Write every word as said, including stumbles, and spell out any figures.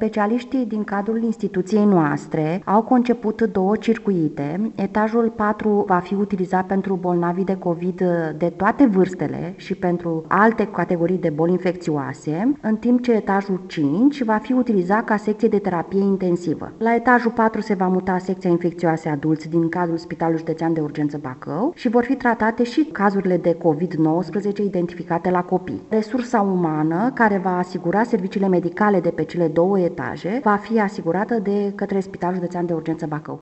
Specialiștii din cadrul instituției noastre au conceput două circuite. Etajul patru va fi utilizat pentru bolnavii de COVID de toate vârstele și pentru alte categorii de boli infecțioase, în timp ce etajul cinci va fi utilizat ca secție de terapie intensivă. La etajul patru se va muta secția infecțioase adulți din cadrul Spitalului Județean de Urgență Bacău și vor fi tratate și cazurile de COVID nouăsprezece identificate la copii. Resursa umană care va asigura serviciile medicale de pe cele două etaje va fi asigurată de către Spitalul Județean de Urgență Bacău.